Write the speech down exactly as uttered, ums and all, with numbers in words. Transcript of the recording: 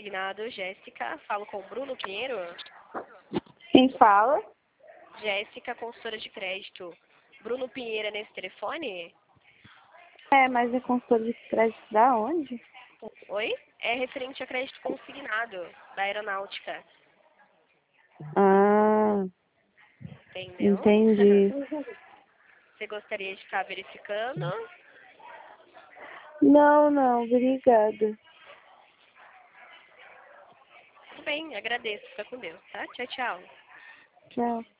consignado, Jéssica. Falo com o Bruno Pinheiro. Quem fala? Jéssica, consultora de crédito. Bruno Pinheiro é nesse telefone? É, mas é consultor de crédito da onde? Oi? É referente a crédito consignado da aeronáutica. Ah, Entendeu? entendi. Você gostaria de estar verificando? Não, não, obrigada. Tudo bem, agradeço. Fica com Deus, tá? Tchau, tchau. Tchau.